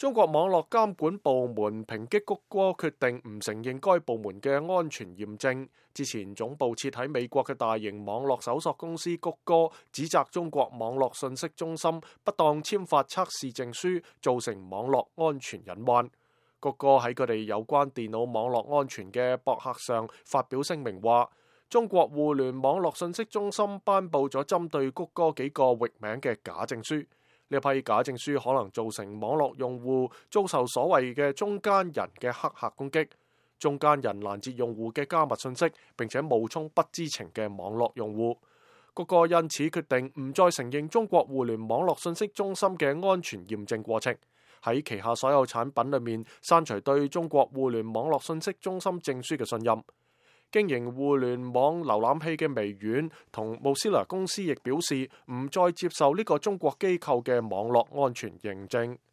中國網絡監管部門抨擊谷歌決定唔承認該部門嘅安全驗證。之前總部設喺美國嘅大型網絡搜索公司谷歌指責中國網絡信息中心不當簽發測試證書，造成網絡安全隱患。谷歌喺佢哋有關電腦網絡安全嘅博客上發表聲明話，中國互聯網絡信息中心頒布咗針對谷歌幾個域名嘅假證書。呢批假證書可能造成網絡用戶遭受所謂嘅中間人嘅黑客攻擊，中間人攔截用戶嘅加密信息，並且冒充不知情嘅網絡用戶。谷歌因此決定唔再承認中國互聯網絡信息中心嘅安全驗證過程，喺旗下所有產品裏面刪除對中國互聯網絡信息中心證書嘅信任。經營互聯網瀏覽器嘅微軟同 Mozilla 公司亦表示唔再接受呢個中國機構嘅網絡安全認證。